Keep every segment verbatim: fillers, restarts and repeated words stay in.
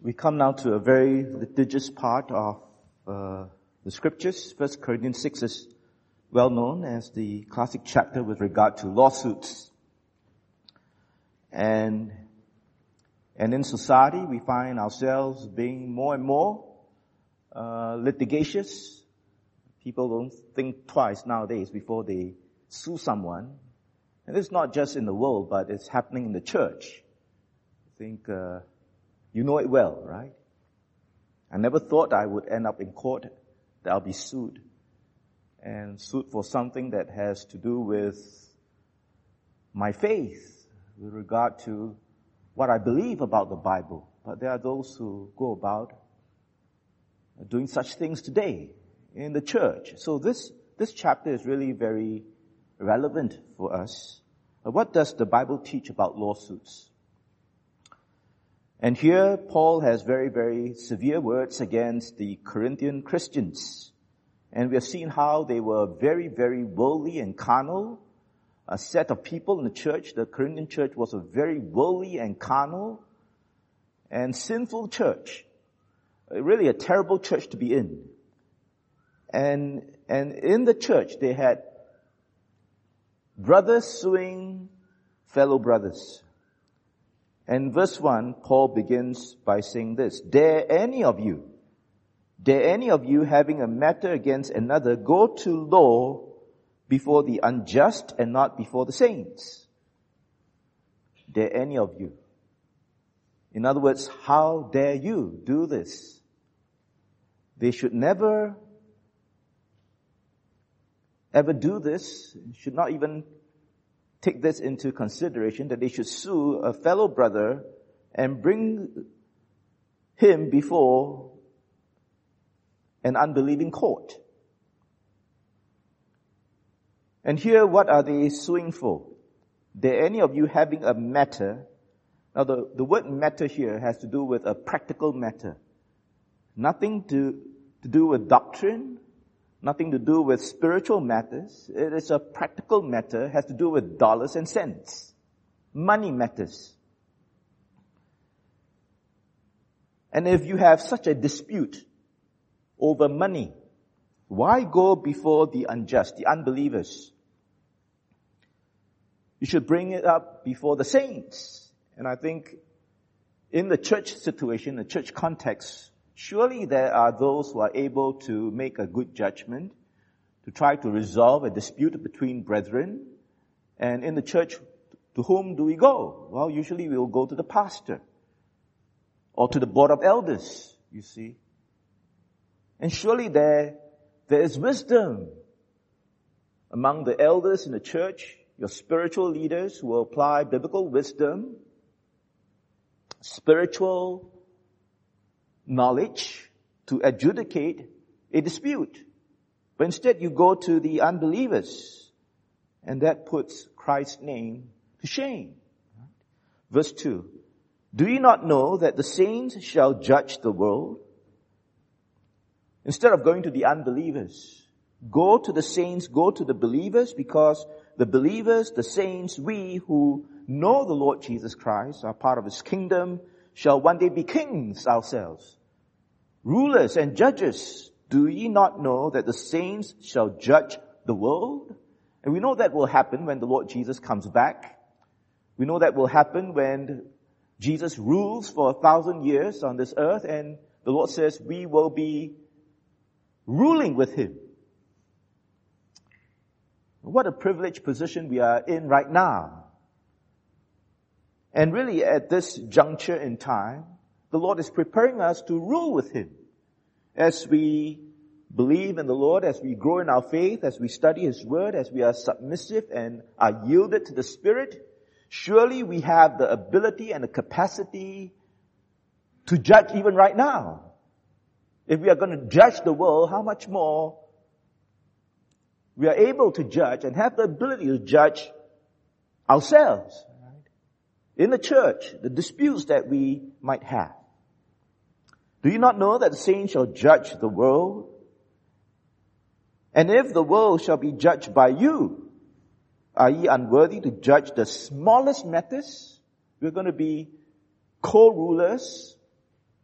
We come now to a very litigious part of uh, the scriptures. First Corinthians six is well known as the classic chapter with regard to lawsuits. And, and in society we find ourselves being more and more uh, litigious. People don't think twice nowadays before they sue someone. And it's not just in the world, but it's happening in the church. I think uh, you know it well, right? I never thought I would end up in court, that I'll be sued. And sued for something that has to do with my faith, with regard to what I believe about the Bible. But there are those who go about doing such things today in the church. So this, this chapter is really very relevant for us. What does the Bible teach about lawsuits? And here Paul has very, very severe words against the Corinthian Christians. And we have seen how they were very, very worldly and carnal. A set of people in the church, the Corinthian church was a very worldly and carnal and sinful church. Really a terrible church to be in. And, and in the church they had brothers suing fellow brothers. And verse one, Paul begins by saying this: Dare any of you, dare any of you having a matter against another go to law before the unjust and not before the saints? Dare any of you. In other words, how dare you do this? They should never ever do this, should not even take this into consideration, that they should sue a fellow brother and bring him before an unbelieving court. And here, what are they suing for? Dare any of you having a matter. Now the, the word matter here has to do with a practical matter. Nothing to, to do with doctrine. Nothing to do with spiritual matters. It is a practical matter. It has to do with dollars and cents. Money matters. And if you have such a dispute over money, why go before the unjust, the unbelievers? You should bring it up before the saints. And I think in the church situation, the church context, surely there are those who are able to make a good judgment, to try to resolve a dispute between brethren. And in the church, to whom do we go? Well, usually we will go to the pastor or to the board of elders, you see. And surely there, there is wisdom among the elders in the church, your spiritual leaders who will apply biblical wisdom, spiritual knowledge to adjudicate a dispute. But instead you go to the unbelievers, and that puts Christ's name to shame. Verse two, do you not know that the saints shall judge the world? Instead of going to the unbelievers, go to the saints, go to the believers, because the believers, the saints, we who know the Lord Jesus Christ, are part of His kingdom, shall one day be kings ourselves. Rulers and judges, do ye not know that the saints shall judge the world? And we know that will happen when the Lord Jesus comes back. We know that will happen when Jesus rules for a thousand years on this earth, and the Lord says we will be ruling with Him. What a privileged position we are in right now. And really at this juncture in time, the Lord is preparing us to rule with Him. As we believe in the Lord, as we grow in our faith, as we study His Word, as we are submissive and are yielded to the Spirit, surely we have the ability and the capacity to judge even right now. If we are going to judge the world, how much more we are able to judge and have the ability to judge ourselves, right? In the church, the disputes that we might have. Do you not know that the saints shall judge the world? And if the world shall be judged by you, are ye unworthy to judge the smallest matters? We're going to be co-rulers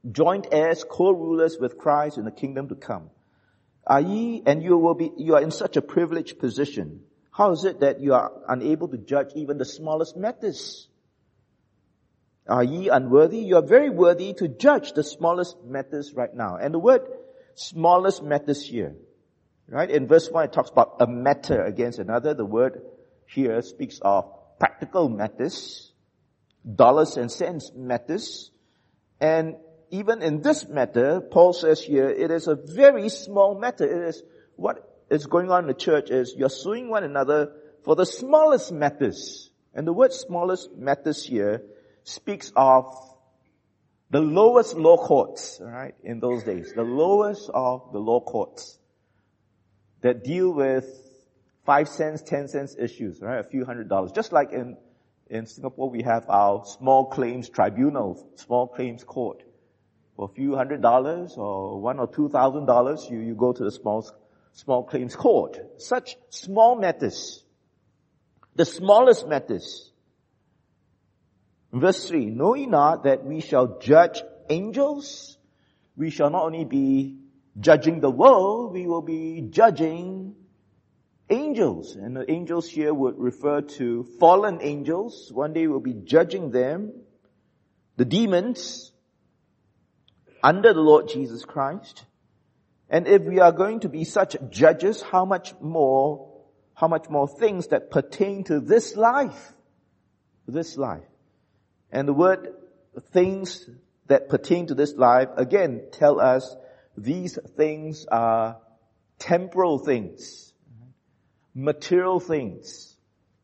joint heirs, co-rulers with Christ in the kingdom to come. Are ye, and you will be, you are in such a privileged position. How is it that you are unable to judge even the smallest matters? Are ye unworthy? You are very worthy to judge the smallest matters right now. And the word smallest matters here, right? In verse one, it talks about a matter against another. The word here speaks of practical matters, dollars and cents matters. And even in this matter, Paul says here, it is a very small matter. It is what is going on in the church is you're suing one another for the smallest matters. And the word smallest matters here speaks of the lowest law courts, right, in those days. The lowest of the law courts that deal with five cents, ten cents issues, right, a few hundred dollars. Just like in, in Singapore, we have our small claims tribunal, small claims court. For a few hundred dollars or one or two thousand dollars, you, you go to the small, small claims court. Such small matters. The smallest matters. Verse three, know ye not that we shall judge angels? We shall not only be judging the world, we will be judging angels. And the angels here would refer to fallen angels. One day we'll be judging them. The demons under the Lord Jesus Christ. And if we are going to be such judges, how much more, how much more things that pertain to this life, this life. And the word things that pertain to this life, again, tell us these things are temporal things, material things,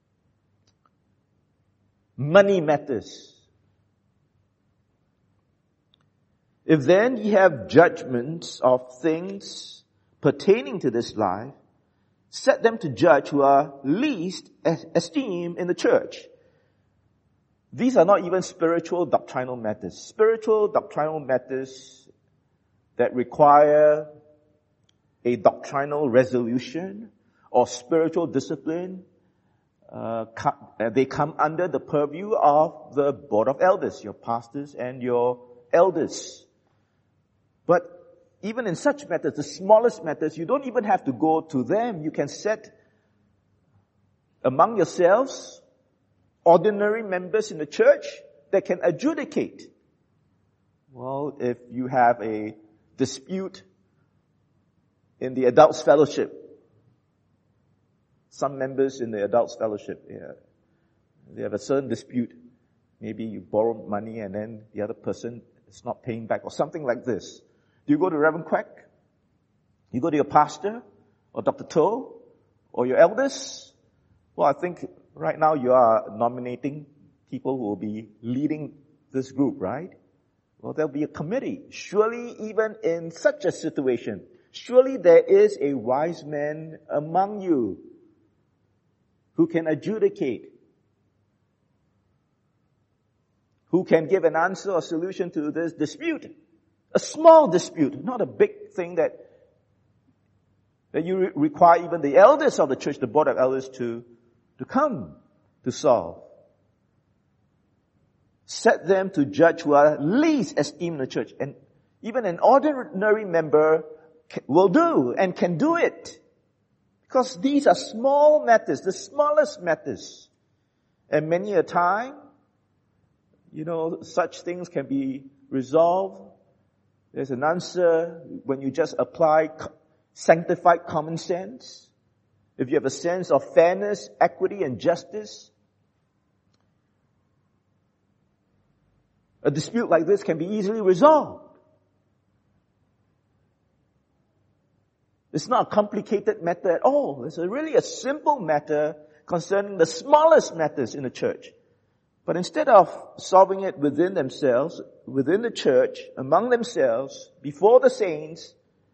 money matters. If then ye have judgments of things pertaining to this life, set them to judge who are least esteemed in the church. These are not even spiritual doctrinal matters. Spiritual doctrinal matters that require a doctrinal resolution or spiritual discipline, uh, they come under the purview of the board of elders, your pastors and your elders. But even in such matters, the smallest matters, you don't even have to go to them. You can set among yourselves ordinary members in the church that can adjudicate. Well, if you have a dispute in the adults fellowship, some members in the adults fellowship, yeah, they have a certain dispute. Maybe you borrow money and then the other person is not paying back or something like this. Do you go to Reverend Quack? You go to your pastor or Doctor Toh or your elders? Well, I think right now you are nominating people who will be leading this group, right? Well, there'll be a committee. Surely even in such a situation, surely there is a wise man among you who can adjudicate, who can give an answer or solution to this dispute. A small dispute, not a big thing that, that you re- require even the elders of the church, the board of elders to, to come to solve. Set them to judge who are least esteemed in the church. And even an ordinary member can, will do and can do it. Because these are small matters, the smallest matters. And many a time, you know, such things can be resolved. There's an answer when you just apply sanctified common sense. If you have a sense of fairness, equity, and justice, a dispute like this can be easily resolved. It's not a complicated matter at all. It's a really a simple matter concerning the smallest matters in the church. But instead of solving it within themselves, within the church, among themselves, before the saints,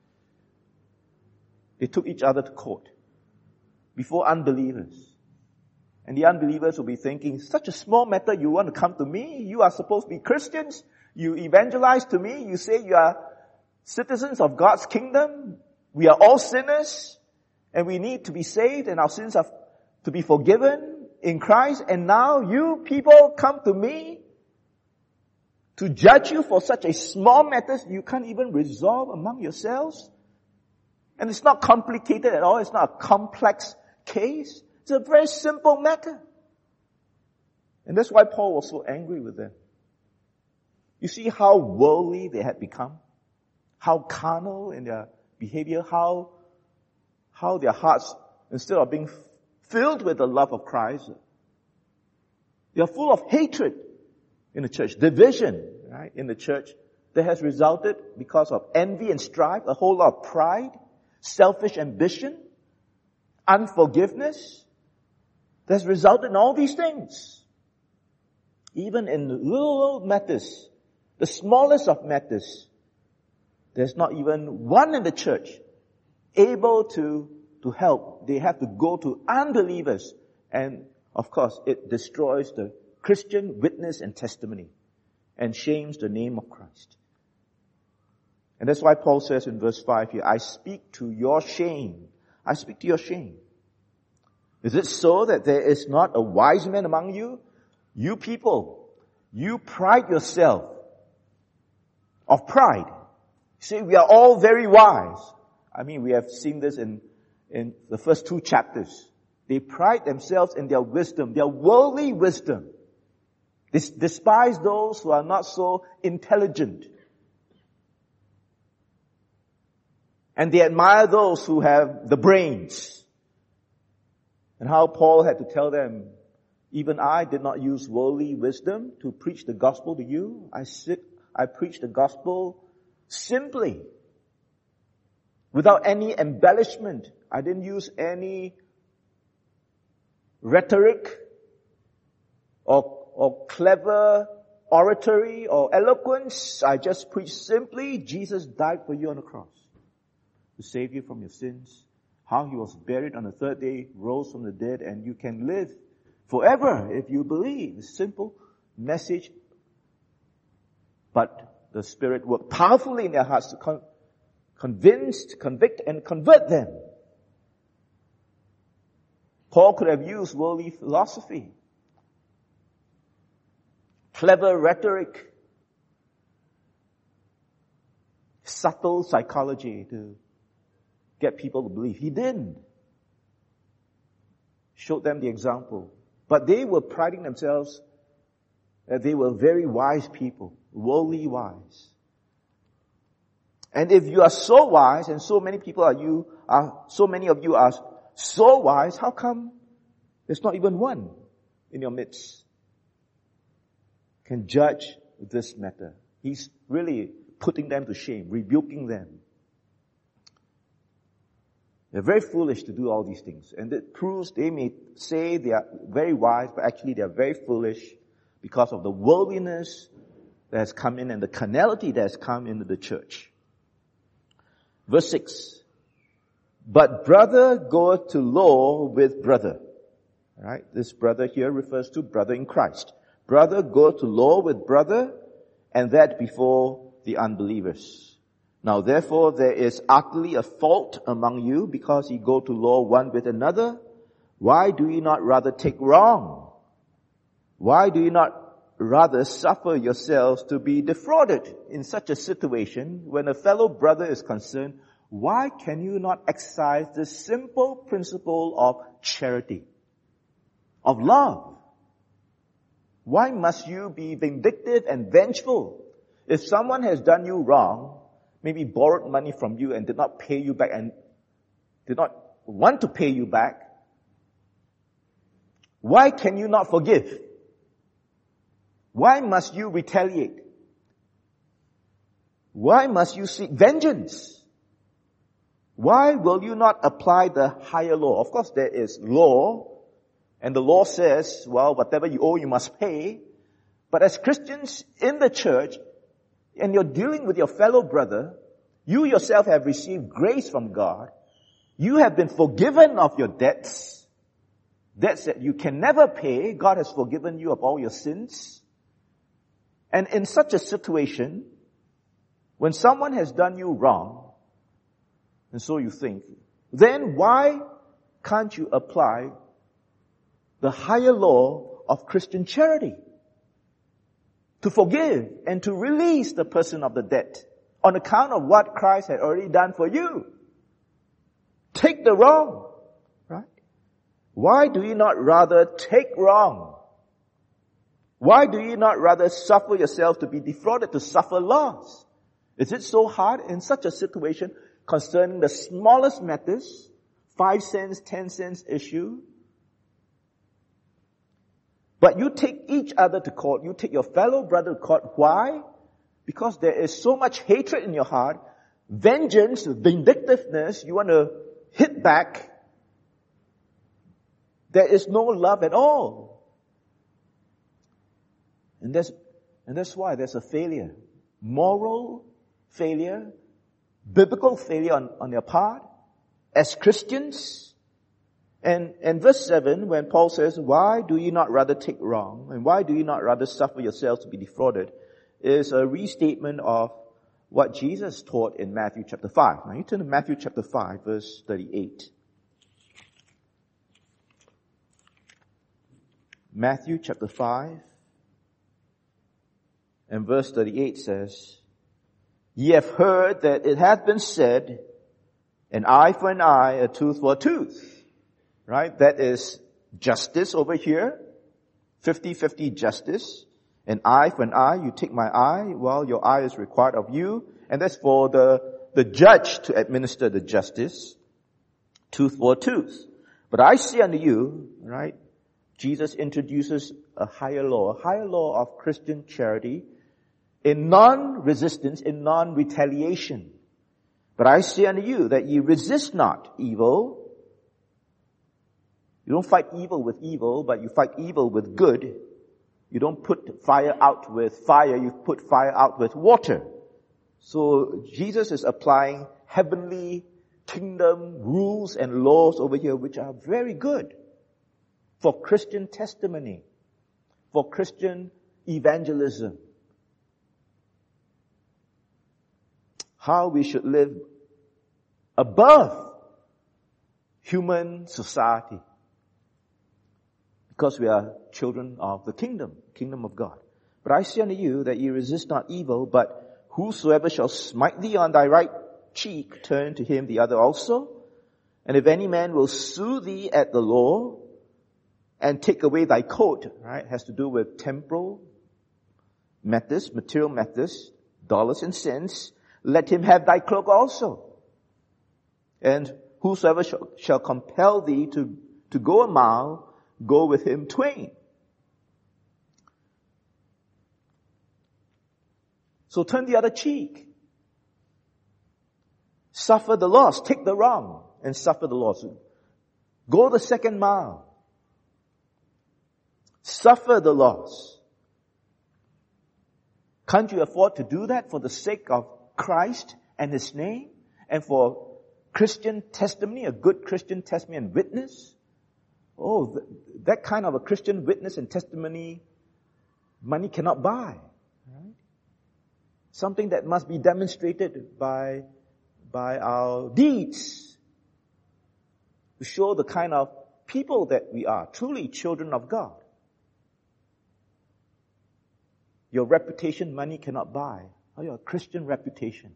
they took each other to court, before unbelievers. And the unbelievers will be thinking, such a small matter, you want to come to me? You are supposed to be Christians. You evangelize to me. You say you are citizens of God's kingdom. We are all sinners, and we need to be saved, and our sins are to be forgiven in Christ. And now you people come to me To judge you for such a small matter you can't even resolve among yourselves? And it's not complicated at all. It's not a complex case. It's a very simple matter. And that's why Paul was so angry with them. You see how worldly they had become? How carnal in their behavior? How, how their hearts, instead of being filled with the love of Christ, they are full of hatred in the church, division, right, in the church that has resulted because of envy and strife, a whole lot of pride, selfish ambition, unforgiveness. That's resulted in all these things. Even in little matters, the smallest of matters, there's not even one in the church able to, to help. They have to go to unbelievers. And of course, it destroys the Christian witness and testimony and shames the name of Christ. And that's why Paul says in verse five here, I speak to your shame. I speak to your shame. Is it so that there is not a wise man among you? You people, you pride yourself of pride. You say, we are all very wise. I mean, we have seen this in, in the first two chapters. They pride themselves in their wisdom, their worldly wisdom. They despise those who are not so intelligent. And they admire those who have the brains. And how Paul had to tell them, even I did not use worldly wisdom to preach the gospel to you. I sit, I preach the gospel simply, without any embellishment. I didn't use any rhetoric or, or clever oratory or eloquence. I just preached simply, Jesus died for you on the cross to save you from your sins. How he was buried on the third day, rose from the dead, and you can live forever if you believe. It's a simple message. But the Spirit worked powerfully in their hearts to con- convince, convict, and convert them. Paul could have used worldly philosophy, clever rhetoric, subtle psychology to get people to believe. He didn't. Showed them the example. But they were priding themselves that they were very wise people, worldly wise. And if you are so wise, and so many people are you, are so many of you are so wise, how come there's not even one in your midst can judge this matter? He's really putting them to shame, rebuking them. They're very foolish to do all these things. And it proves they may say they are very wise, but actually they are very foolish because of the worldliness that has come in and the carnality that has come into the church. Verse six. But brother goeth to law with brother. Right? This brother here refers to brother in Christ. Brother goeth to law with brother, and that before the unbelievers. Now therefore there is utterly a fault among you, because ye go to law one with another. Why do ye not rather take wrong? Why do you not rather suffer yourselves to be defrauded? In such a situation, when a fellow brother is concerned, why can you not exercise the simple principle of charity, of love? Why must you be vindictive and vengeful? If someone has done you wrong, maybe borrowed money from you and did not pay you back and did not want to pay you back, why can you not forgive? Why must you retaliate? Why must you seek vengeance? Why will you not apply the higher law? Of course, there is law, and the law says, well, whatever you owe, you must pay. But as Christians in the church, and you're dealing with your fellow brother, you yourself have received grace from God. You have been forgiven of your debts. Debts that you can never pay. God has forgiven you of all your sins. And in such a situation, when someone has done you wrong, and so you think, then why can't you apply the higher law of Christian charity? to forgive and to release the person of the debt on account of what Christ had already done for you. Take the wrong, right? Why do you not rather take wrong? Why do you not rather suffer yourself to be defrauded, to suffer loss? Is it so hard in such a situation concerning the smallest matters, five cents, ten cents issue? But you take each other to court, you take your fellow brother to court. Why? Because there is so much hatred in your heart, vengeance, vindictiveness, you want to hit back. There is no love at all. And that's, and that's why there's a failure. Moral failure, biblical failure on, on their part, as Christians. And, and verse seven, when Paul says, why do you not rather take wrong, and why do you not rather suffer yourselves to be defrauded, is a restatement of what Jesus taught in Matthew chapter five. Now you turn to Matthew chapter five, verse thirty-eight. Matthew chapter five, and verse thirty-eight says, ye have heard that it hath been said, an eye for an eye, a tooth for a tooth. Right? That is justice over here. fifty-fifty justice. An eye for an eye. You take my eye while your eye is required of you. And that's for the, the judge to administer the justice. Tooth for a tooth. But I say unto you, right? Jesus introduces a higher law, a higher law of Christian charity in non-resistance, in non-retaliation. But I say unto you that ye resist not evil. You don't fight evil with evil, but you fight evil with good. You don't put fire out with fire, you put fire out with water. So Jesus is applying heavenly kingdom rules and laws over here, which are very good for Christian testimony, for Christian evangelism. How we should live above human society. Because we are children of the kingdom, kingdom of God. But I say unto you that ye resist not evil, but whosoever shall smite thee on thy right cheek, turn to him the other also. And if any man will sue thee at the law, and take away thy coat, right, has to do with temporal matters, material matters, dollars and cents, let him have thy cloak also. And whosoever shall, shall compel thee to, to go a mile, go with him twain. So turn the other cheek. Suffer the loss. Take the wrong and suffer the loss. Go the second mile. Suffer the loss. Can't you afford to do that for the sake of Christ and His name? And for Christian testimony, a good Christian testimony and witness? Oh, th- that kind of a Christian witness and testimony, money cannot buy. Right? Something that must be demonstrated by, by our deeds to show the kind of people that we are, truly children of God. Your reputation, money cannot buy. Oh, your Christian reputation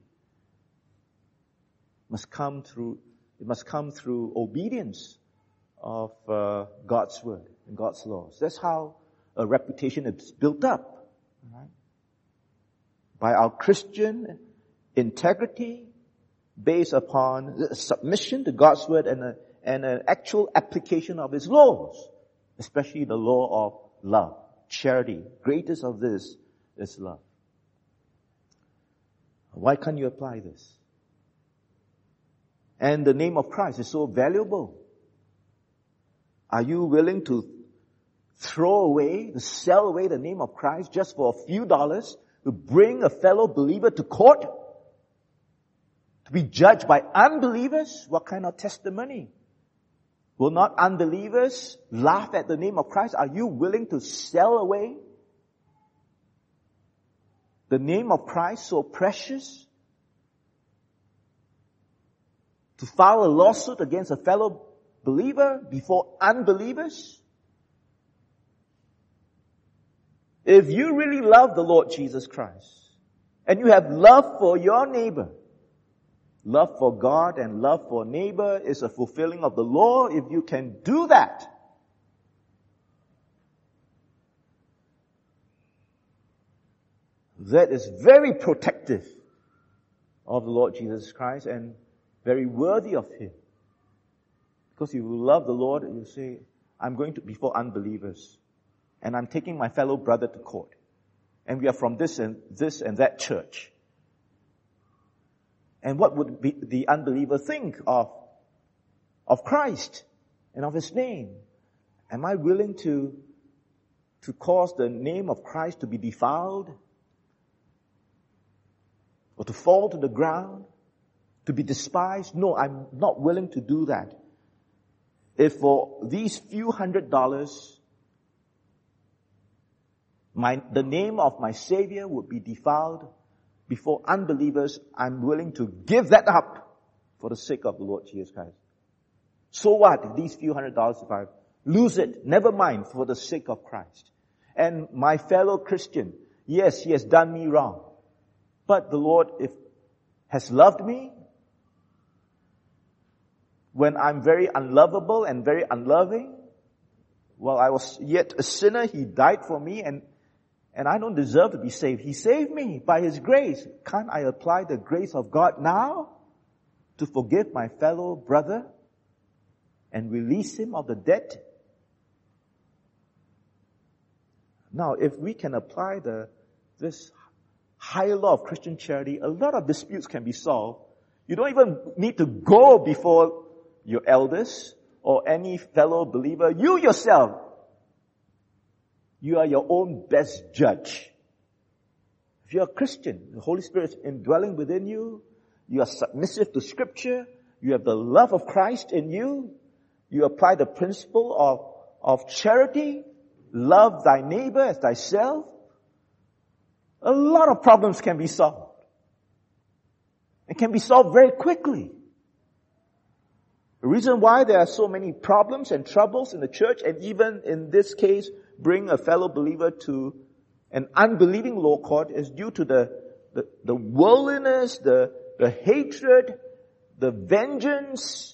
must come through, it must come through obedience of uh, God's word and God's laws. That's how a reputation is built up. Right? By our Christian integrity based upon submission to God's word and, a, and an actual application of His laws, especially the law of love, charity. Greatest of this is love. Why can't you apply this? And the name of Christ is so valuable. Are you willing to throw away, to sell away the name of Christ just for a few dollars, to bring a fellow believer to court, to be judged by unbelievers? What kind of testimony? Will not unbelievers laugh at the name of Christ? Are you willing to sell away the name of Christ, so precious, to file a lawsuit against a fellow believer before unbelievers? If you really love the Lord Jesus Christ, and you have love for your neighbor, love for God and love for neighbor is a fulfilling of the law. If you can do that, that is very protective of the Lord Jesus Christ and very worthy of Him. Because if you love the Lord, you say, I'm going to before unbelievers, and I'm taking my fellow brother to court, and we are from this and this and that church. And what would be the unbeliever think of, of Christ and of His name? Am I willing to, to cause the name of Christ to be defiled? Or to fall to the ground? To be despised? No, I'm not willing to do that. If for these few hundred dollars, my, the name of my Savior would be defiled before unbelievers, I'm willing to give that up for the sake of the Lord Jesus Christ. So what? These few hundred dollars, if I lose it, never mind, for the sake of Christ. And my fellow Christian, yes, he has done me wrong. But the Lord if, has loved me when I'm very unlovable and very unloving. While I was yet a sinner, He died for me, and And I don't deserve to be saved. He saved me by His grace. Can't I apply the grace of God now to forgive my fellow brother and release him of the debt? Now, if we can apply the this higher law of Christian charity, a lot of disputes can be solved. You don't even need to go before your elders or any fellow believer. You yourself, you are your own best judge. If you're a Christian, the Holy Spirit is indwelling within you, you are submissive to Scripture, you have the love of Christ in you, you apply the principle of, of charity, love thy neighbor as thyself, a lot of problems can be solved. It can be solved very quickly. The reason why there are so many problems and troubles in the church, and even in this case, bring a fellow believer to an unbelieving law court, is due to the, the, the worldliness, the, the hatred, the vengeance,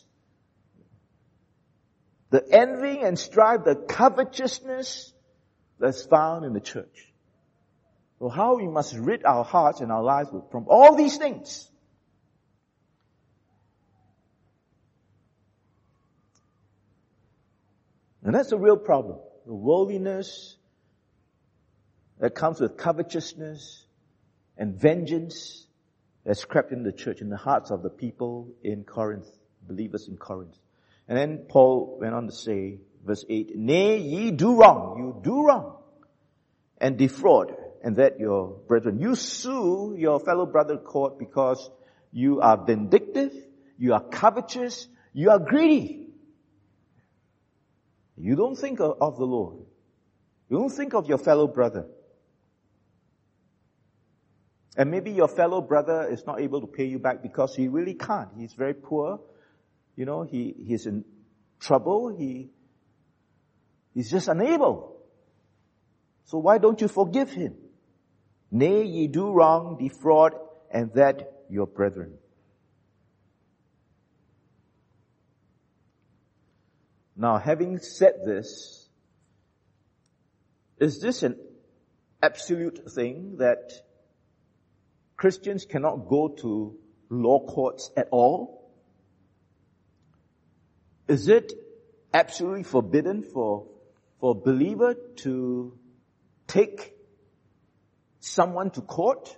the envying and strife, the covetousness that's found in the church. So how we must rid our hearts and our lives from all these things. And that's a real problem. The worldliness that comes with covetousness and vengeance that's crept in the church, in the hearts of the people in Corinth, believers in Corinth. And then Paul went on to say, verse eight, nay, ye do wrong, you do wrong, and defraud, and that your brethren, you sue your fellow brother in court because you are vindictive, you are covetous, you are greedy. You don't think of, of the Lord. You don't think of your fellow brother. And maybe your fellow brother is not able to pay you back because he really can't. He's very poor. You know, he, he's in trouble. He, he's just unable. So why don't you forgive him? Nay, ye do wrong, defraud, and that your brethren. Now, having said this, is this an absolute thing that Christians cannot go to law courts at all? Is it absolutely forbidden for, for a believer to take someone to court?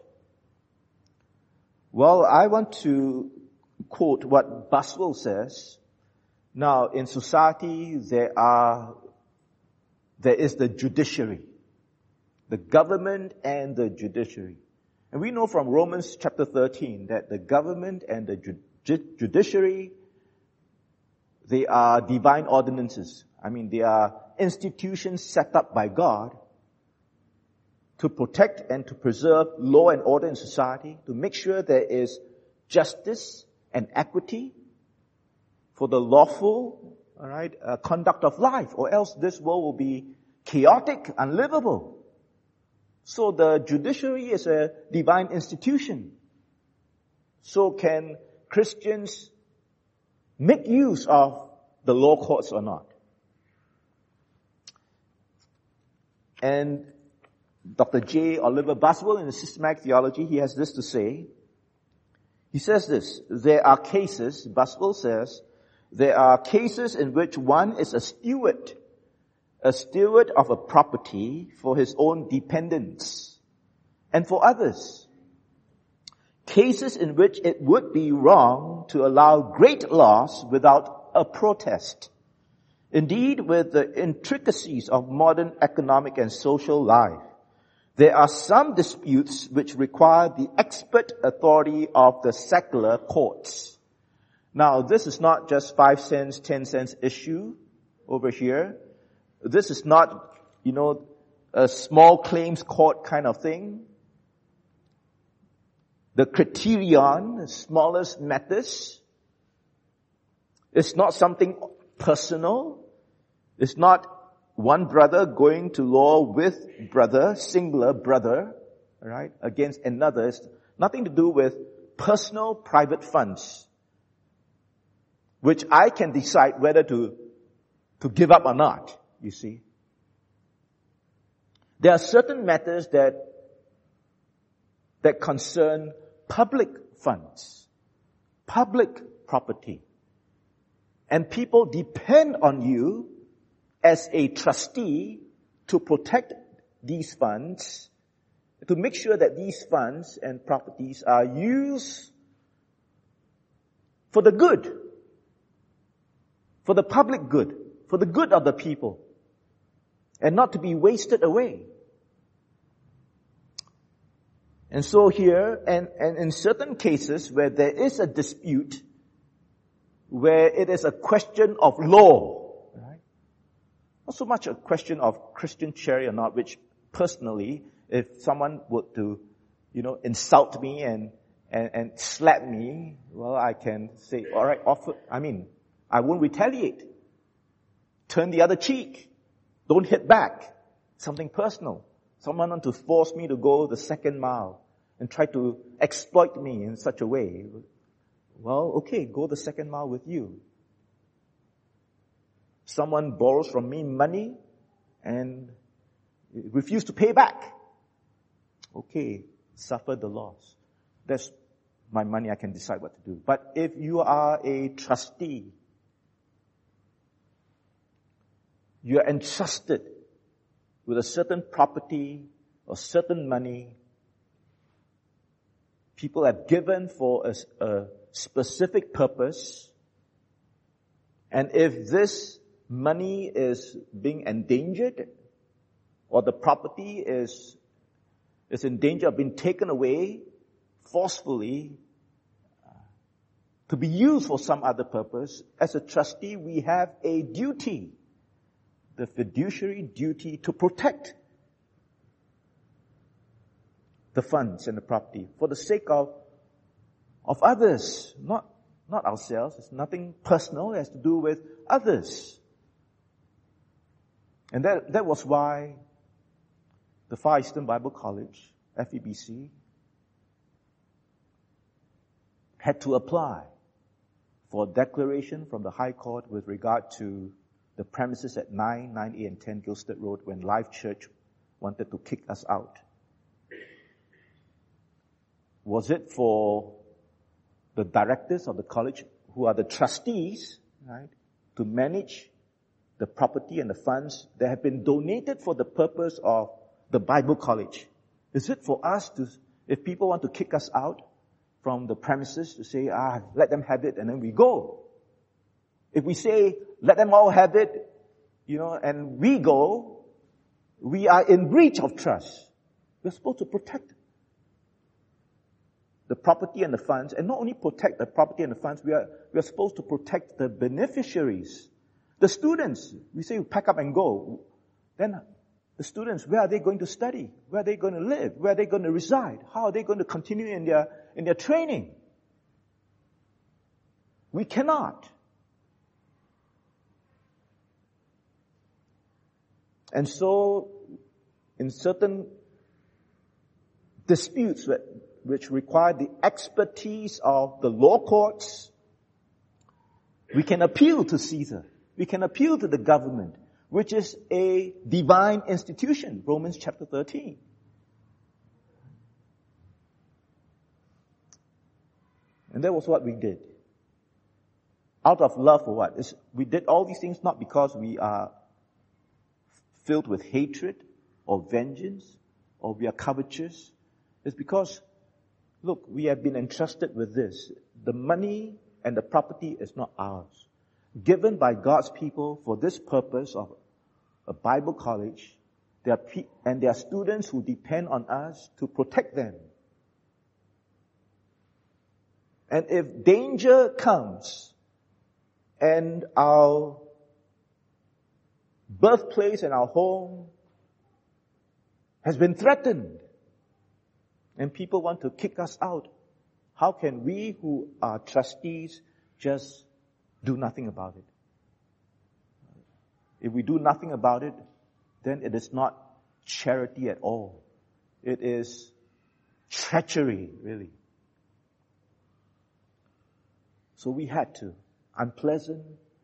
Well, I want to quote what Buswell says. Now, in society, there are, there is the judiciary, the government and the judiciary. And we know from Romans chapter thirteen that the government and the ju- judiciary, they are divine ordinances. I mean, they are institutions set up by God to protect and to preserve law and order in society, to make sure there is justice and equity for the lawful, all right, uh, conduct of life, or else this world will be chaotic, unlivable. So the judiciary is a divine institution. So can Christians make use of the law courts or not? And Doctor J. Oliver Buswell in the Systematic Theology, he has this to say. He says this, there are cases, Buswell says, there are cases in which one is a steward, a steward of a property for his own dependents and for others. Cases in which it would be wrong to allow great loss without a protest. Indeed, with the intricacies of modern economic and social life, there are some disputes which require the expert authority of the secular courts. Now, this is not just five cents, ten cents issue over here. This is not, you know, a small claims court kind of thing. The criterion, the smallest matters. It's not something personal. It's not one brother going to law with brother, singular brother, right, against another. It's nothing to do with personal private funds, which I can decide whether to, to give up or not, you see. There are certain matters that, that concern public funds, public property. And people depend on you as a trustee to protect these funds, to make sure that these funds and properties are used for the good, for the public good, for the good of the people, and not to be wasted away. And so here, and, and in certain cases where there is a dispute, where it is a question of law, not so much a question of Christian charity or not, which personally, if someone were to, you know, insult me and, and, and slap me, well, I can say, all right, offer, I mean, I won't retaliate. Turn the other cheek. Don't hit back. Something personal. Someone want to force me to go the second mile and try to exploit me in such a way. Well, okay, go the second mile with you. Someone borrows from me money and refuse to pay back. Okay, suffer the loss. That's my money, I can decide what to do. But if you are a trustee, you are entrusted with a certain property or certain money, people have given for a, a specific purpose, and if this money is being endangered, or the property is, is in danger of being taken away forcefully, uh, to be used for some other purpose, as a trustee we have a duty, the fiduciary duty to protect the funds and the property for the sake of, of others, not, not ourselves. It's nothing personal, it has to do with others. And that, that was why the Far Eastern Bible College, F E B C, had to apply for a declaration from the High Court with regard to the premises at nine, nine A and ten Gilstead Road when Life Church wanted to kick us out. Was it for the directors of the college, who are the trustees, right, to manage the property and the funds that have been donated for the purpose of the Bible college? Is it for us to, if people want to kick us out from the premises, to say, ah, let them have it and then we go? If we say, let them all have it, you know, and we go, we are in breach of trust. We're supposed to protect the property and the funds, and not only protect the property and the funds, we are, we are supposed to protect the beneficiaries. The students, we say pack up and go. Then the students, where are they going to study? Where are they going to live? Where are they going to reside? How are they going to continue in their, in their training? We cannot. And so, in certain disputes that, which require the expertise of the law courts, we can appeal to Caesar. We can appeal to the government, which is a divine institution, Romans chapter thirteen. And that was what we did. Out of love for what? It's, we did all these things not because we are filled with hatred or vengeance or we are covetous. It's because, look, we have been entrusted with this. The money and the property is not ours. Given by God's people for this purpose of a Bible college, there are pe- and there are students who depend on us to protect them. And if danger comes and our birthplace and our home has been threatened and people want to kick us out, how can we who are trustees just do nothing about it? If we do nothing about it, then it is not charity at all. It is treachery, really. So we had to. Unpleasant,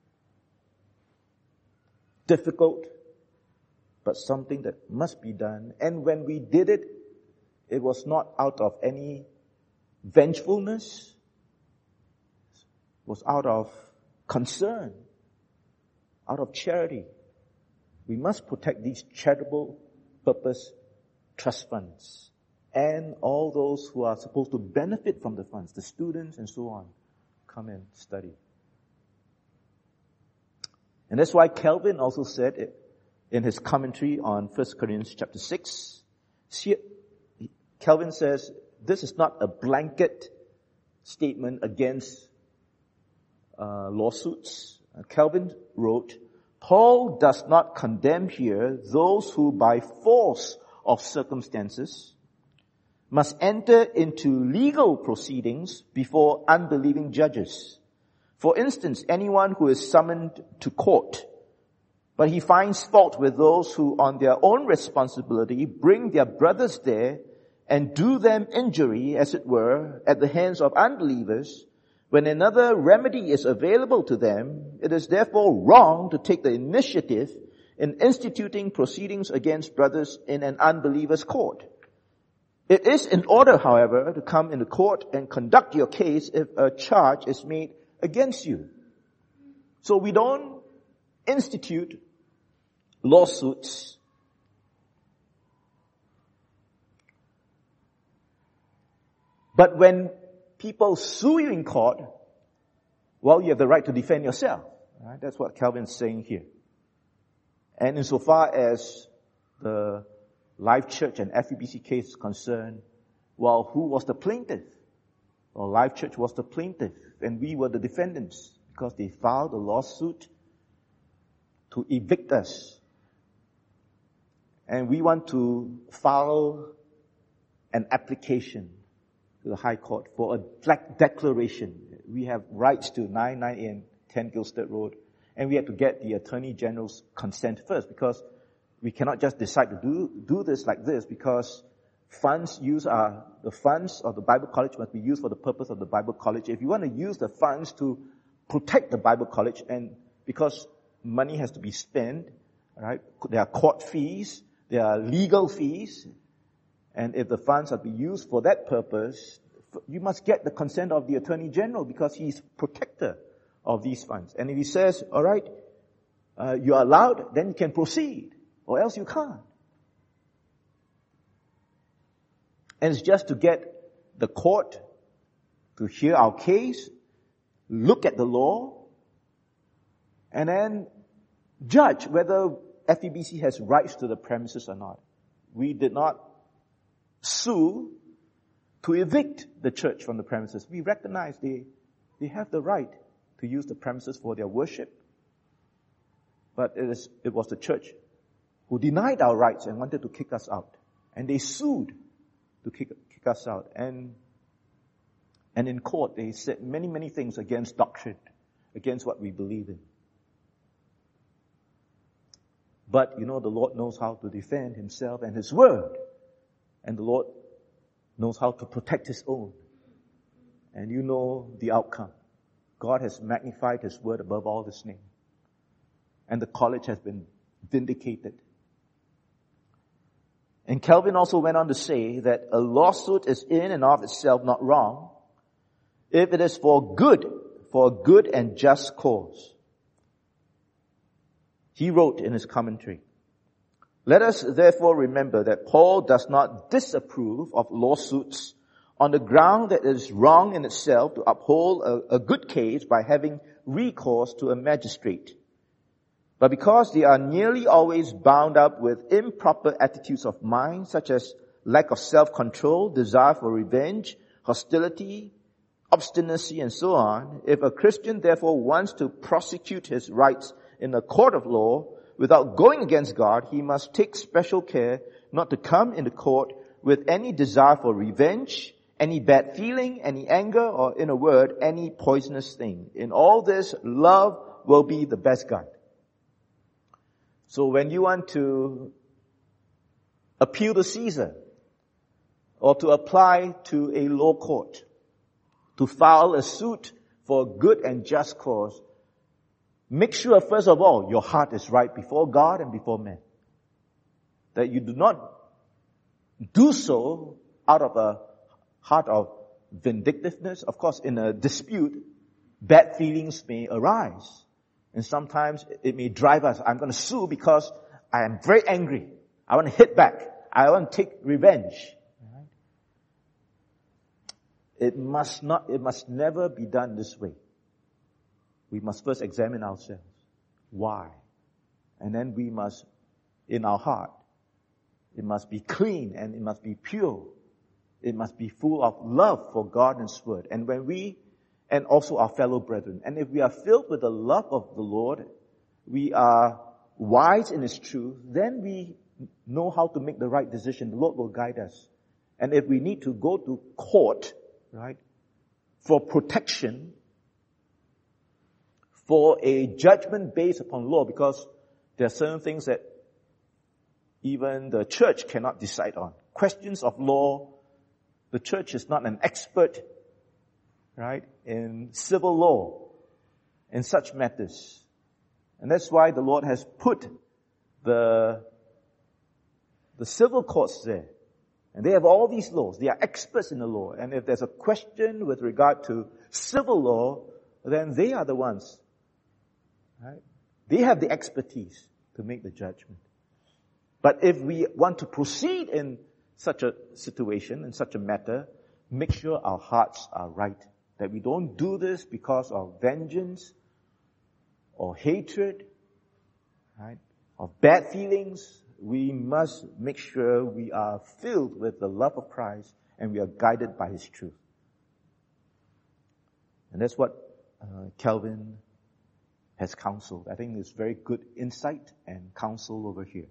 difficult, but something that must be done. And when we did it, it was not out of any vengefulness. It was out of concern, out of charity. We must protect these charitable purpose trust funds and all those who are supposed to benefit from the funds, the students and so on, come and study. And that's why Calvin also said it in his commentary on First Corinthians chapter six. See, Calvin says, this is not a blanket statement against uh, lawsuits. Uh, Calvin wrote, Paul does not condemn here those who by force of circumstances must enter into legal proceedings before unbelieving judges. For instance, anyone who is summoned to court, but he finds fault with those who on their own responsibility bring their brothers there and do them injury, as it were, at the hands of unbelievers, when another remedy is available to them, it is therefore wrong to take the initiative in instituting proceedings against brothers in an unbeliever's court. It is in order, however, to come into court and conduct your case if a charge is made against you. So we don't institute lawsuits but when people sue you in court, well, you have the right to defend yourself. Right? That's what Calvin's saying here. And insofar as the Life Church and F E B C case is concerned, well, who was the plaintiff? Well, Life Church was the plaintiff, and we were the defendants because they filed a lawsuit to evict us. And we want to file an application to the High Court for a declaration. We have rights to nine nine and ten Gilstead Road, and we have to get the Attorney General's consent first because we cannot just decide to do do this like this because funds use are the funds of the Bible College must be used for the purpose of the Bible College. If you want to use the funds to protect the Bible College, and because money has to be spent, right? There are court fees, there are legal fees, and if the funds are to be used for that purpose, you must get the consent of the Attorney General because he's protector of these funds. And if he says, all right, uh, you're allowed, then you can proceed, or else you can't. And it's just to get the court to hear our case, look at the law, and then judge whether F E B C has rights to the premises or not. We did not sue to evict the church from the premises. We recognize they, they have the right to use the premises for their worship. But it, is, it was the church who denied our rights and wanted to kick us out. And they sued to kick, kick us out. And, and in court, they said many, many things against doctrine, against what we believe in. But, you know, the Lord knows how to defend himself and his word. And the Lord knows how to protect his own. And you know the outcome. God has magnified his word above all his name. And the college has been vindicated. And Calvin also went on to say that a lawsuit is in and of itself not wrong if it is for good, for a good and just cause. He wrote in his commentary, "Let us therefore remember that Paul does not disapprove of lawsuits on the ground that it is wrong in itself to uphold a, a good case by having recourse to a magistrate, but because they are nearly always bound up with improper attitudes of mind, such as lack of self-control, desire for revenge, hostility, obstinacy, and so on. If a Christian therefore wants to prosecute his rights in a court of law without going against God, he must take special care not to come into court with any desire for revenge, any bad feeling, any anger, or in a word, any poisonous thing. In all this, love will be the best guide." So when you want to appeal to Caesar, or to apply to a law court, to file a suit for a good and just cause, make sure first of all your heart is right before God and before men. That you do not do so out of a heart of vindictiveness. Of course, in a dispute, bad feelings may arise. And sometimes it may drive us. I'm going to sue because I am very angry. I want to hit back. I want to take revenge. Right? It must not, it must never be done this way. We must first examine ourselves. Why? And then we must, in our heart, it must be clean and it must be pure. It must be full of love for God and His Word. And when we, and also our fellow brethren, and if we are filled with the love of the Lord, we are wise in His truth, then we know how to make the right decision. The Lord will guide us. And if we need to go to court, right, for protection, for a judgment based upon law, because there are certain things that even the church cannot decide on. Questions of law, the church is not an expert, right, in civil law, in such matters. And that's why the Lord has put the, the civil courts there. And they have all these laws. They are experts in the law. And if there's a question with regard to civil law, then they are the ones, right? They have the expertise to make the judgment. But if we want to proceed in such a situation, in such a matter, make sure our hearts are right. That we don't do this because of vengeance or hatred, right, of bad feelings. We must make sure we are filled with the love of Christ and we are guided by His truth. And that's what uh, Calvin has counseled. I think it's very good insight and counsel over here.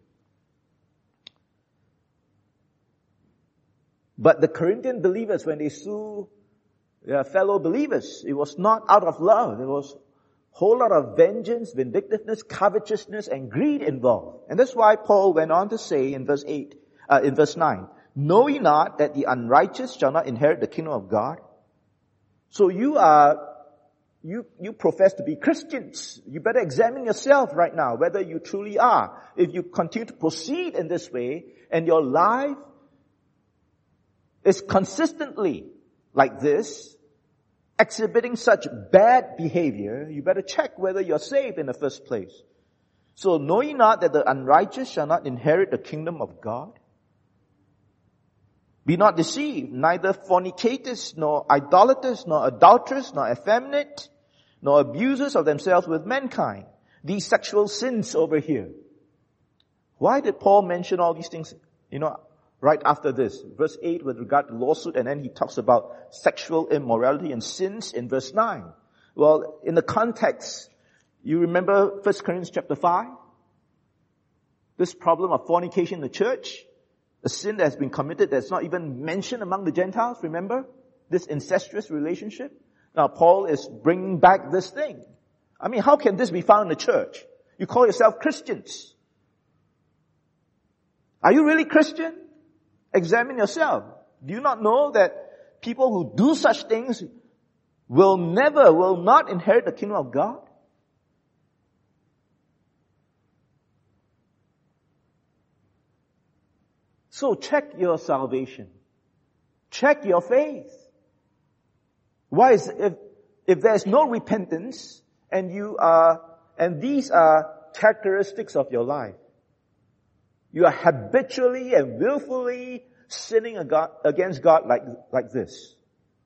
But the Corinthian believers, when they sue their fellow believers, it was not out of love. There was a whole lot of vengeance, vindictiveness, covetousness, and greed involved. And that's why Paul went on to say in verse eight, uh, in verse nine, "Know ye not that the unrighteous shall not inherit the kingdom of God?" So you are, you, you profess to be Christians. You better examine yourself right now, whether you truly are. If you continue to proceed in this way, and your life is consistently like this, exhibiting such bad behavior, you better check whether you're saved in the first place. So know ye not that the unrighteous shall not inherit the kingdom of God? Be not deceived, neither fornicators, nor idolaters, nor adulterers, nor effeminate, nor abusers of themselves with mankind. These sexual sins over here. Why did Paul mention all these things, you know, right after this? Verse eight with regard to lawsuit, and then he talks about sexual immorality and sins in verse nine. Well, in the context, you remember First Corinthians chapter five? This problem of fornication in the church, a sin that has been committed that's not even mentioned among the Gentiles, remember? This incestuous relationship. Now Paul is bringing back this thing. I mean, how can this be found in the church? You call yourself Christians. Are you really Christian? Examine yourself. Do you not know that people who do such things will never, will not inherit the kingdom of God? So check your salvation. Check your faith. Why is, if, if there's no repentance and you are, and these are characteristics of your life, you are habitually and willfully sinning against God like, like this,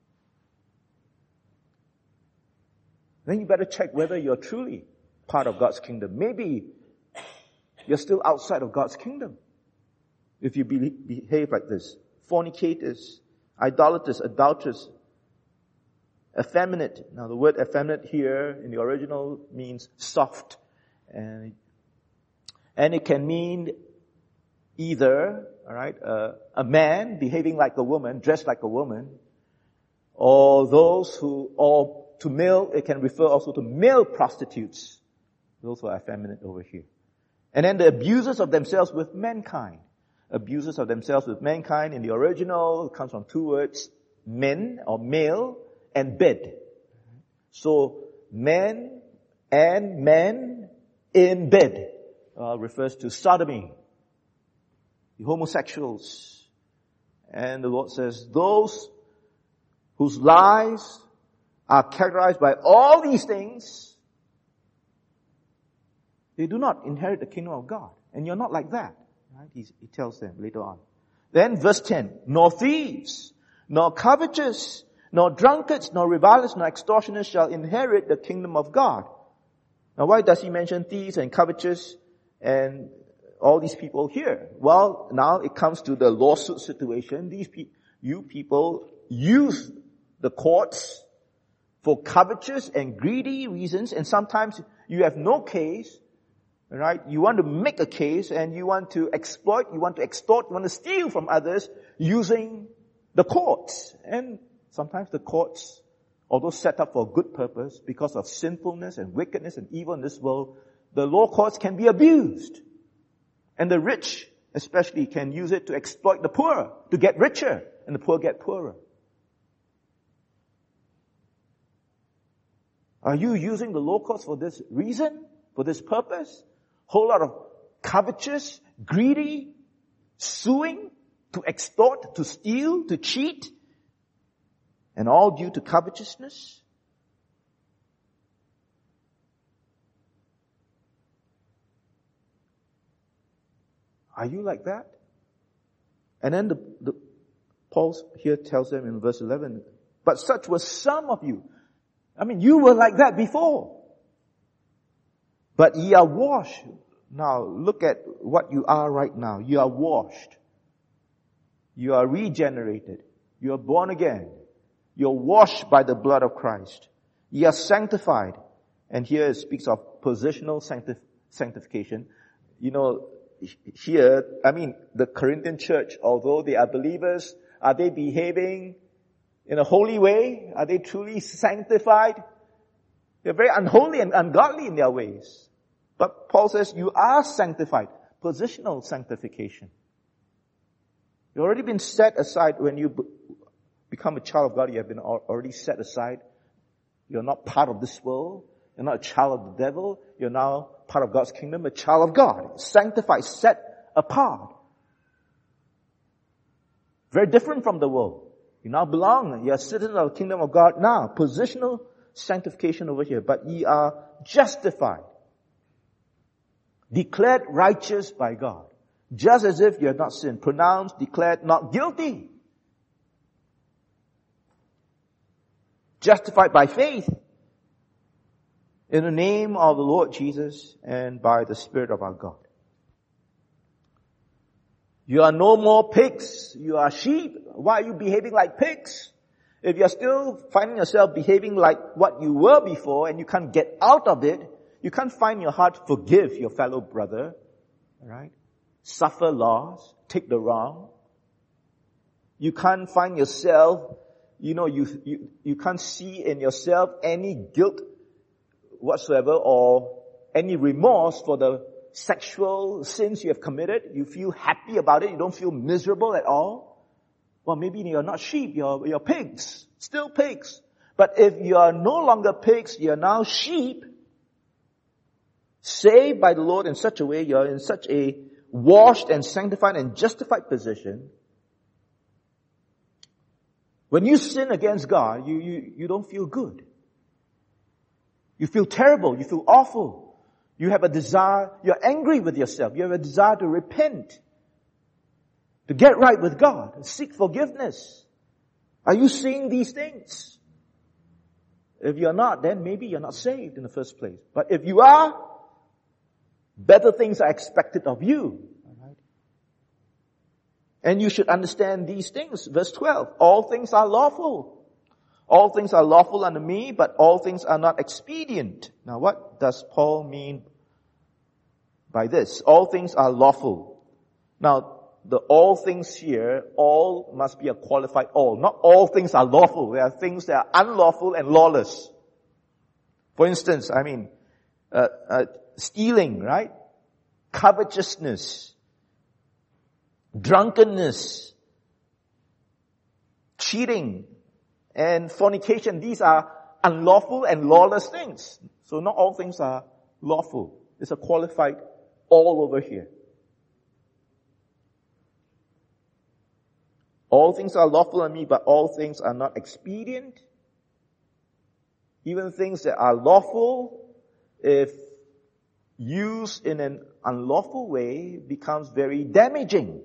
then you better check whether you're truly part of God's kingdom. Maybe you're still outside of God's kingdom if you be, behave like this. Fornicators, idolaters, adulterers, effeminate. Now the word effeminate here in the original means soft. And, and it can mean either, alright, uh, a man behaving like a woman, dressed like a woman, or those who, or to male, it can refer also to male prostitutes. Those who are effeminate over here. And then the abusers of themselves with mankind. Abusers of themselves with mankind in the original comes from two words, men or male and bed. So men and men in bed uh, refers to sodomy, the homosexuals. And the Lord says, those whose lives are characterized by all these things, they do not inherit the kingdom of God. And you're not like that. Right? He, he tells them later on. Then verse ten, nor thieves, nor covetous, nor drunkards, nor revilers, nor extortioners shall inherit the kingdom of God. Now why does he mention thieves and covetous and all these people here? Well, now it comes to the lawsuit situation. These pe- you people use the courts for covetous and greedy reasons, and sometimes you have no case, right? You want to make a case and you want to exploit, you want to extort, you want to steal from others using the courts. And sometimes the courts, although set up for a good purpose, because of sinfulness and wickedness and evil in this world, the law courts can be abused. And the rich especially can use it to exploit the poor, to get richer, and the poor get poorer. Are you using the law courts for this reason? For this purpose? Whole lot of covetous, greedy, suing, to extort, to steal, to cheat, and all due to covetousness? Are you like that? And then the, the Paul here tells them in verse eleven, but such were some of you. I mean, you were like that before. But ye are washed. Now, look at what you are right now. You are washed. You are regenerated. You are born again. You are washed by the blood of Christ. Ye are sanctified. And here it speaks of positional sanctif- sanctification. You know, here, I mean, the Corinthian church, although they are believers, are they behaving in a holy way? Are they truly sanctified? They're very unholy and ungodly in their ways. But Paul says you are sanctified. Positional sanctification. You've already been set aside. When you become a child of God, you have been already set aside. You're not part of this world. You're not a child of the devil. You're now part of God's kingdom, a child of God. Sanctified, set apart. Very different from the world. You now belong. You are citizens of the kingdom of God now. Positional sanctification over here. But ye are justified. Declared righteous by God. Just as if you had not sinned. Pronounced, declared not guilty. Justified by faith. In the name of the Lord Jesus and by the Spirit of our God. You are no more pigs. You are sheep. Why are you behaving like pigs? If you're still finding yourself behaving like what you were before and you can't get out of it, you can't find your heart to forgive your fellow brother, right? Suffer loss, take the wrong. You can't find yourself, you know, you, you, you can't see in yourself any guilt whatsoever or any remorse for the sexual sins you have committed. You feel happy about it. You don't feel miserable at all. Well, maybe you're not sheep, you're, you're pigs. Still pigs. But if you are no longer pigs, you're now sheep, saved by the Lord in such a way, you're in such a washed and sanctified and justified position. When you sin against God, you, you, you don't feel good. You feel terrible. You feel awful. You have a desire, you're angry with yourself. You have a desire to repent, to get right with God, seek forgiveness. Are you seeing these things? If you're not, then maybe you're not saved in the first place. But if you are, better things are expected of you. And you should understand these things. Verse twelve, all things are lawful. All things are lawful unto me, but all things are not expedient. Now what does Paul mean by this? All things are lawful. Now, the all things here, all must be a qualified all. Not all things are lawful. There are things that are unlawful and lawless. For instance, I mean, uh, uh, stealing, right? Covetousness, drunkenness, cheating, and fornication. These are unlawful and lawless things. So not all things are lawful. It's a qualified all over here. All things are lawful on me, but all things are not expedient. Even things that are lawful, if used in an unlawful way, becomes very damaging.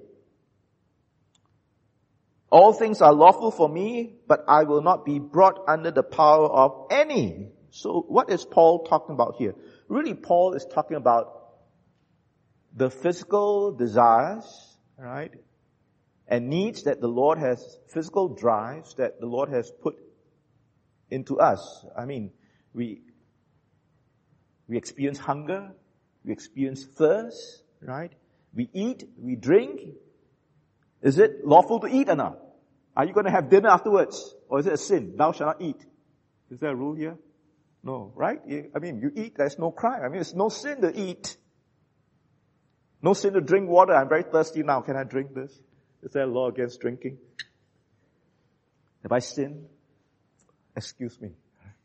All things are lawful for me, but I will not be brought under the power of any. So what is Paul talking about here? Really, Paul is talking about the physical desires, right? And needs that the Lord has, physical drives that the Lord has put into us. I mean, we, we experience hunger, we experience thirst, right? We eat, we drink. Is it lawful to eat or not? Are you going to have dinner afterwards? Or is it a sin? Thou shalt not eat. Is there a rule here? No, right? I mean, you eat, there's no crime. I mean, it's no sin to eat. No sin to drink water. I'm very thirsty now. Can I drink this? Is there a law against drinking? Have I sinned? Excuse me.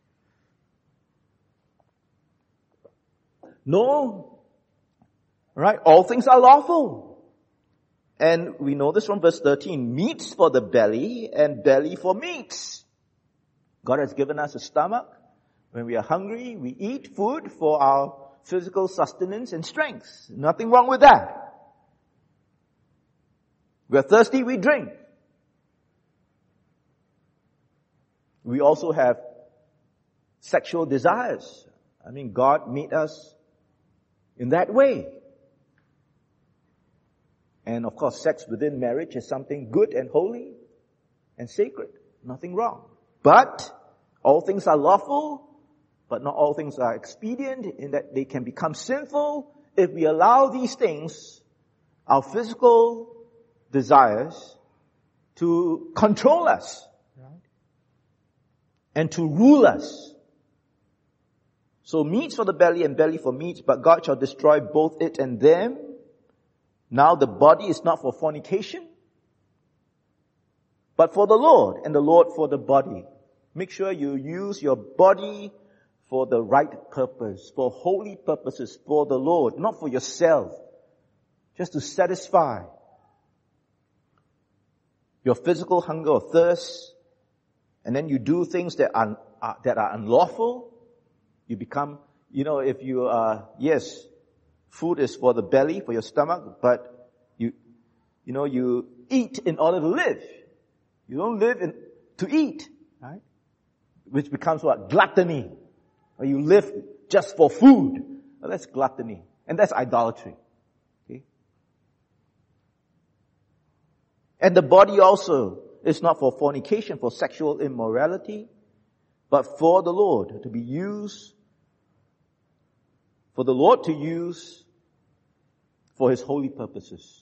No. Right? All things are lawful. And we know this from verse thirteen. Meats for the belly and belly for meats. God has given us a stomach. When we are hungry, we eat food for our physical sustenance and strength. Nothing wrong with that. We are thirsty, we drink. We also have sexual desires. I mean, God made us in that way. And of course, sex within marriage is something good and holy and sacred. Nothing wrong. But all things are lawful, but not all things are expedient, in that they can become sinful if we allow these things, our physical desires, to control us, right? And to rule us. So meats for the belly and belly for meats, but God shall destroy both it and them. Now the body is not for fornication, but for the Lord, and the Lord for the body. Make sure you use your body for the right purpose, for holy purposes, for the Lord, not for yourself, just to satisfy your physical hunger or thirst, and then you do things that are, uh, that are unlawful. You become, you know, if you are, yes, food is for the belly, for your stomach, but you, you know, you eat in order to live. You don't live in, to eat, right? Which becomes what? Gluttony. Or you live just for food. Well, that's gluttony. And that's idolatry. Okay? And the body also is not for fornication, for sexual immorality, but for the Lord, to be used, for the Lord to use for His holy purposes.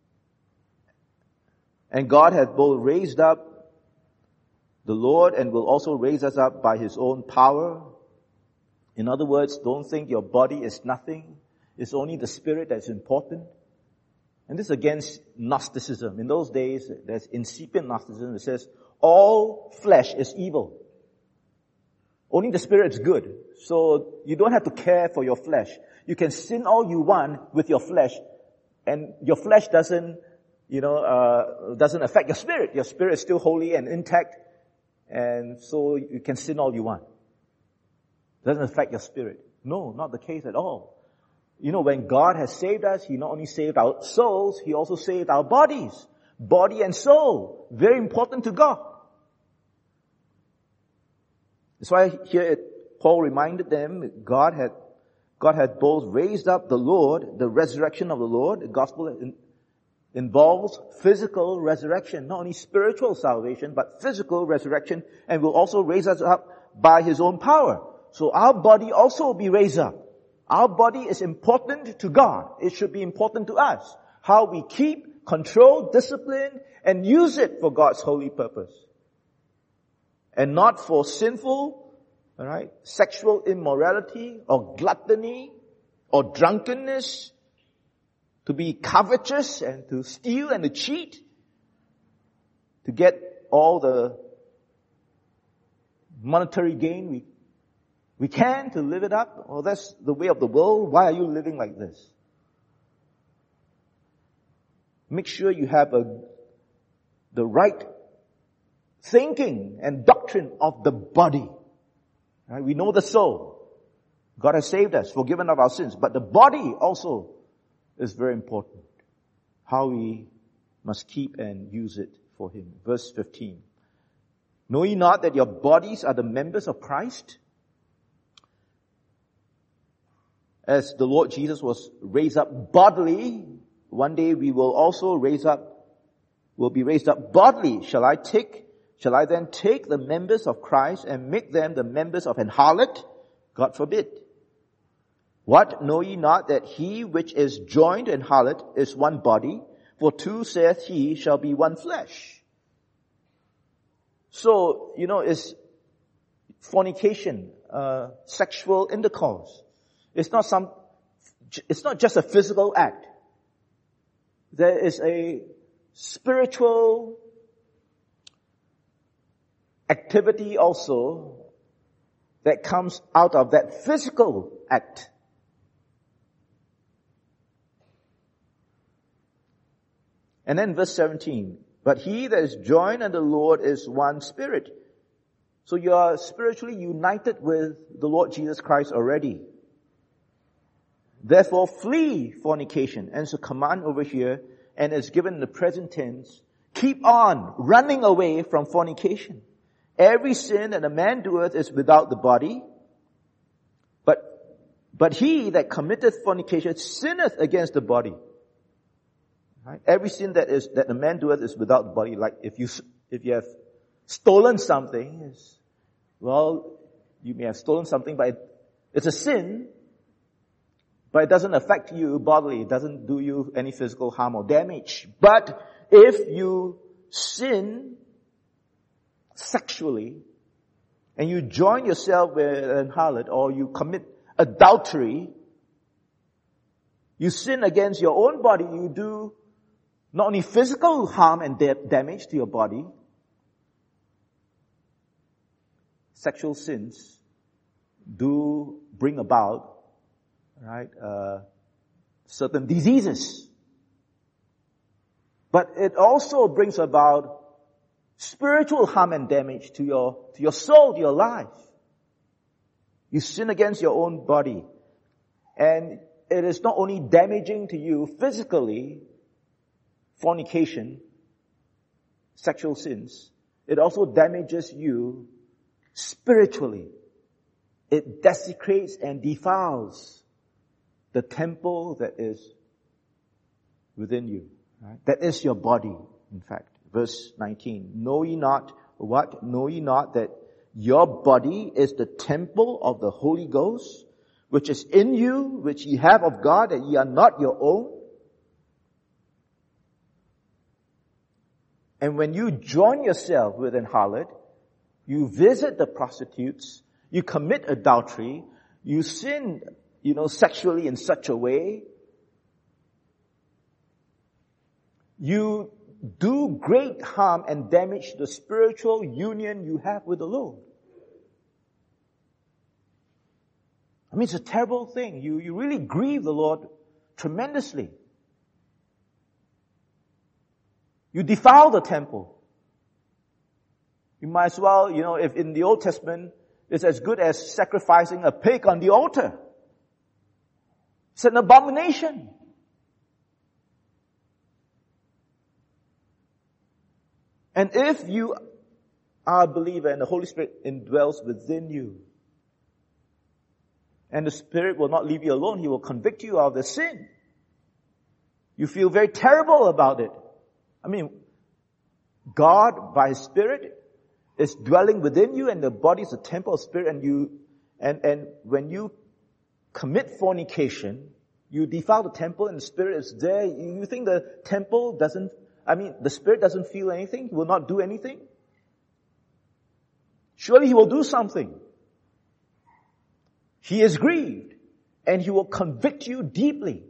And God hath both raised up the Lord and will also raise us up by His own power. In other words, don't think your body is nothing. It's only the spirit that's important. And this is against Gnosticism. In those days, there's incipient Gnosticism that says all flesh is evil. Only the Spirit is good. So you don't have to care for your flesh. You can sin all you want with your flesh, and your flesh doesn't, you know, uh, doesn't affect your spirit. Your spirit is still holy and intact, and so you can sin all you want. It doesn't affect your spirit. No, not the case at all. You know, when God has saved us, He not only saved our souls, He also saved our bodies. Body and soul. Very important to God. That's why here it, Paul reminded them, God had, God had both raised up the Lord, the resurrection of the Lord. The gospel in, involves physical resurrection, not only spiritual salvation, but physical resurrection, and will also raise us up by His own power. So our body also will be raised up. Our body is important to God. It should be important to us. How we keep, control, discipline, and use it for God's holy purpose. And not for sinful, all right, sexual immorality or gluttony or drunkenness, to be covetous and to steal and to cheat, to get all the monetary gain we We can to live it up. Oh, that's the way of the world. Why are you living like this? Make sure you have a, the right thinking and doctrine of the body. Right? We know the soul. God has saved us, forgiven of our sins. But the body also is very important. How we must keep and use it for Him. Verse fifteen. Know ye not that your bodies are the members of Christ? As the Lord Jesus was raised up bodily, one day we will also raise up, will be raised up bodily. Shall I take, shall I then take the members of Christ and make them the members of an harlot? God forbid. What, know ye not that he which is joined in harlot is one body? For two, saith he, shall be one flesh. So, you know, it's fornication, uh, sexual intercourse. It's not some, it's not just a physical act. There is a spiritual activity also that comes out of that physical act. And then verse seventeen, but he that is joined unto the Lord is one spirit. So you are spiritually united with the Lord Jesus Christ already. Therefore, flee fornication. And it's a command over here, and it's given in the present tense. Keep on running away from fornication. Every sin that a man doeth is without the body, but but he that committeth fornication sinneth against the body. Right? Every sin that is that a man doeth is without the body. Like if you if you have stolen something, it's, well, you may have stolen something, but it, it's a sin. But it doesn't affect you bodily. It doesn't do you any physical harm or damage. But if you sin sexually and you join yourself with an harlot or you commit adultery, you sin against your own body. You do not only physical harm and da- damage to your body, sexual sins do bring about Right, uh, certain diseases. But it also brings about spiritual harm and damage to your, to your soul, to your life. You sin against your own body. And it is not only damaging to you physically, fornication, sexual sins, it also damages you spiritually. It desecrates and defiles the temple that is within you. Right? That is your body, in fact. Verse nineteen. Know ye not, what? Know ye not that your body is the temple of the Holy Ghost, which is in you, which ye have of God, that ye are not your own? And when you join yourself with an harlot, you visit the prostitutes, you commit adultery, you sin, you know, sexually in such a way, you do great harm and damage to the spiritual union you have with the Lord. I mean, it's a terrible thing. You, you really grieve the Lord tremendously. You defile the temple. You might as well, you know, if in the Old Testament, it's as good as sacrificing a pig on the altar. It's an abomination. And if you are a believer and the Holy Spirit indwells within you, and the Spirit will not leave you alone, He will convict you of the sin. You feel very terrible about it. I mean, God, by His Spirit, is dwelling within you, and the body is a temple of Spirit, and you, and, and when you commit fornication, you defile the temple, and the Spirit is there. You, you think the temple doesn't, I mean, the Spirit doesn't feel anything? He will not do anything? Surely He will do something. He is grieved, and He will convict you deeply.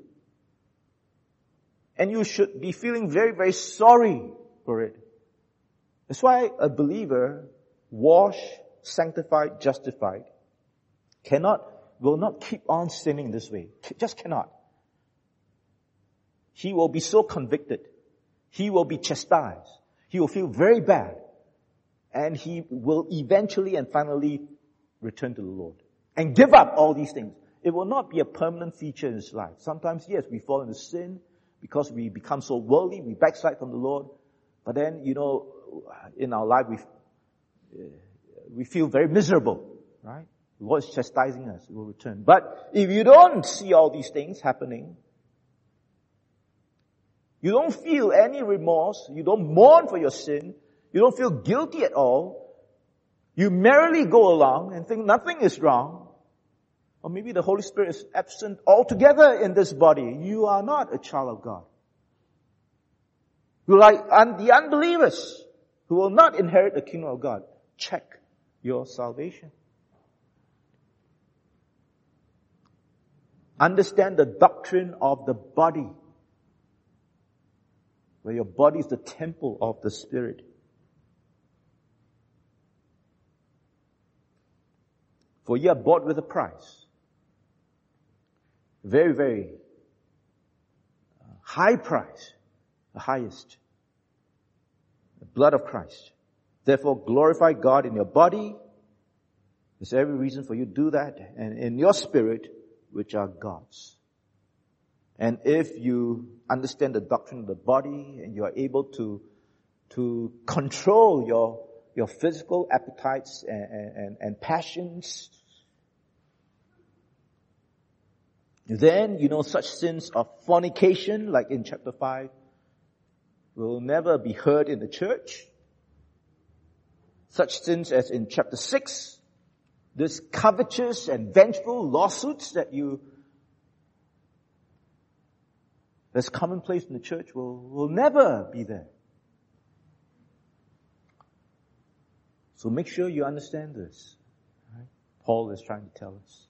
And you should be feeling very, very sorry for it. That's why a believer, washed, sanctified, justified, cannot, will not keep on sinning this way. Just cannot. He will be so convicted. He will be chastised. He will feel very bad. And he will eventually and finally return to the Lord. And give up all these things. It will not be a permanent feature in his life. Sometimes, yes, we fall into sin because we become so worldly, we backslide from the Lord. But then, you know, in our life, we we feel very miserable, right? The Lord is chastising us. It will return. But if you don't see all these things happening, you don't feel any remorse, you don't mourn for your sin, you don't feel guilty at all, you merrily go along and think nothing is wrong, or maybe the Holy Spirit is absent altogether in this body, you are not a child of God. You're like un- the unbelievers who will not inherit the kingdom of God. Check your salvation. Understand the doctrine of the body, where your body is the temple of the Spirit. For ye are bought with a price. Very, very high price. The highest. The blood of Christ. Therefore glorify God in your body. There's every reason for you to do that. And in your spirit, which are God's. And if you understand the doctrine of the body and you are able to, to control your your physical appetites and, and, and passions, then, you know, such sins of fornication, like in chapter five, will never be heard in the church. Such sins as in chapter six, this covetous and vengeful lawsuits that you, that's commonplace in the church will, will never be there. So make sure you understand this. Right? Paul is trying to tell us.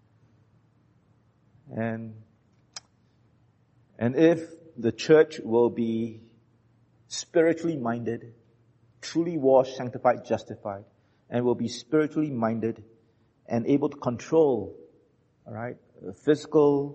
And, and if the church will be spiritually minded, truly washed, sanctified, justified, and will be spiritually minded and able to control, all right, physical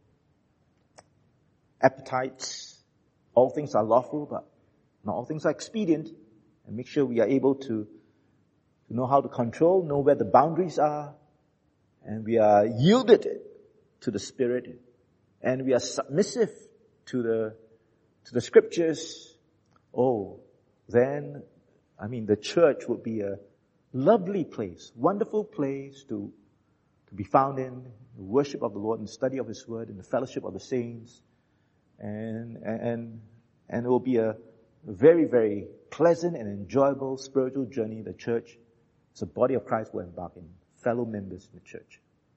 appetites, all things are lawful, but not all things are expedient, and make sure we are able to To know how to control, know where the boundaries are, and we are yielded to the Spirit, and we are submissive to the to the Scriptures. Oh, then, I mean, the church would be a lovely place, wonderful place to to be found in, the worship of the Lord, and the study of His Word, and the fellowship of the saints, and and and it will be a very, very pleasant and enjoyable spiritual journey the church, the body of Christ, will embark in, fellow members in the church.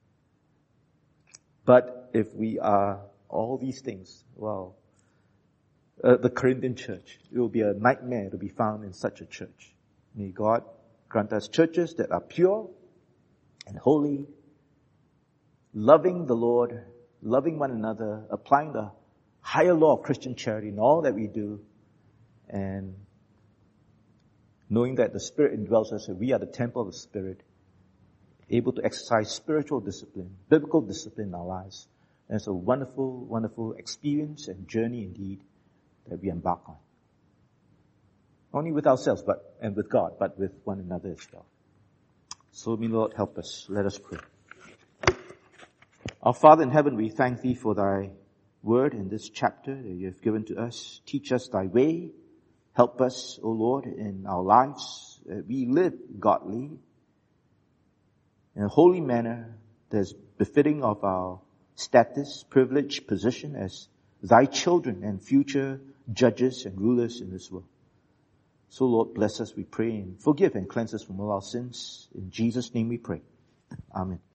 But if we are all these things, well, uh, the Corinthian church, it will be a nightmare to be found in such a church. May God grant us churches that are pure and holy, loving the Lord, loving one another, applying the higher law of Christian charity in all that we do, and knowing that the Spirit indwells us, and we are the temple of the Spirit, able to exercise spiritual discipline, biblical discipline in our lives. And it's a wonderful, wonderful experience and journey indeed that we embark on. Not only with ourselves, but and with God, but with one another as well. So may Lord help us. Let us pray. Our Father in heaven, we thank Thee for Thy word in this chapter that You have given to us. Teach us Thy way. Help us, O Lord, in our lives, that we live godly in a holy manner that is befitting of our status, privilege, position as Thy children and future judges and rulers in this world. So Lord, bless us, we pray, and forgive and cleanse us from all our sins. In Jesus' name we pray. Amen.